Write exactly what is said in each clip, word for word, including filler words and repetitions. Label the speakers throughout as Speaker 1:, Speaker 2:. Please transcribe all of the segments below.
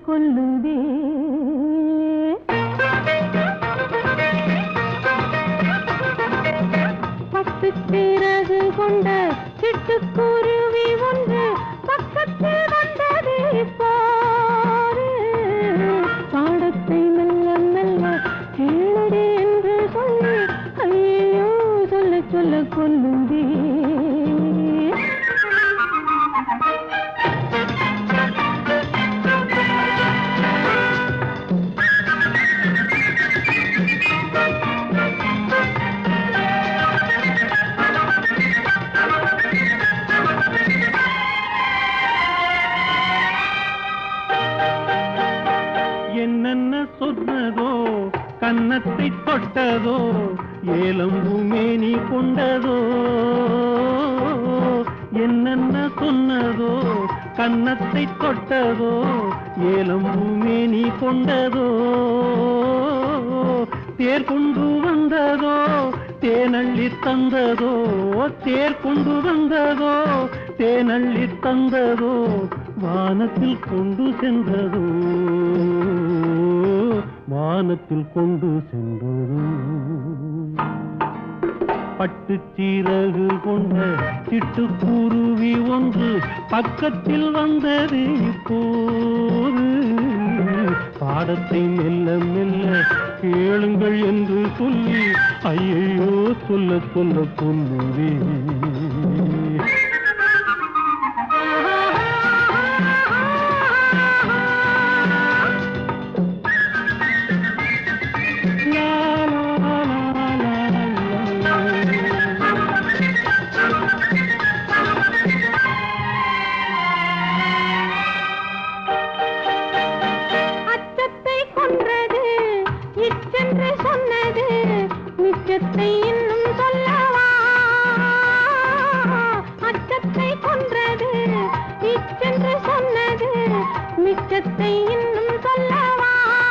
Speaker 1: கொல்லுதே. பட்டு சிறகு கொண்ட சிட்டுக்குருவி ஒன்று பக்கத்தில் வந்ததே பாரு. பாடத்தை மெல்ல மெல்ல கேளடி என்று சொல்லி ஐயோ சொல்ல சொல்ல கொல்லுதே. என்னென்ன சொன்னதோ கன்னத்தை தொட்டதோ ஏலம்புமேனி கொண்டதோ. என்னென்ன சொன்னதோ கன்னத்தை தொட்டதோ ஏலம்புமேனி கொண்டதோ. தேர் கொண்டு வந்ததோ தேனள்ளி தந்ததோ. தேர் கொண்டு வந்ததோ தேனள்ளி தந்ததோ. வானத்தில் கொண்டு சென்றதோ வானத்தில் கொண்டு சென்றதோ. பட்டு சீரகு கொண்ட சிட்டுக்குருவி ஒன்று பக்கத்தில் வந்தது இப்போது. பாடத்தை மெல்ல மெல்ல கேளுங்கள் என்று சொல்லி ஐயோ சொல்ல சொல்ல கொல்லுதே. மிச்சத்தை இன்னும் சொல்லவா. அச்சத்தை கொன்றது இச்சென்று சொன்னது மிச்சத்தை இன்னும் சொல்லவா.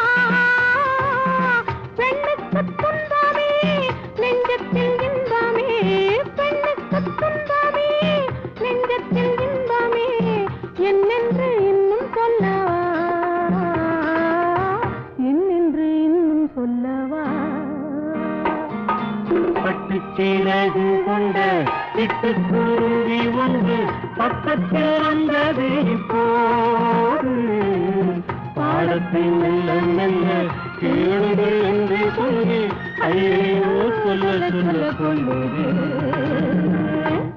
Speaker 1: பெண்ணுக்கு துன்பமே நெஞ்சத்தில் இன்பமே. பெண்ணுக்கு துன்பமே நெஞ்சத்தில் இன்பமே. என்னென்று இன்னும் சொல்லவா. என்னென்று இன்னும் சொல்லவா. பட்டு சீரகு கொண்ட சிட்டுக்குருவி ஒன்று பக்கத்தில் வந்தது இப்போது. பாடத்தை மெல்ல மெல்ல கேளுங்கள் என்று சொல்லி ஐயோ சொல்ல சொல்ல கொள்ளுதே.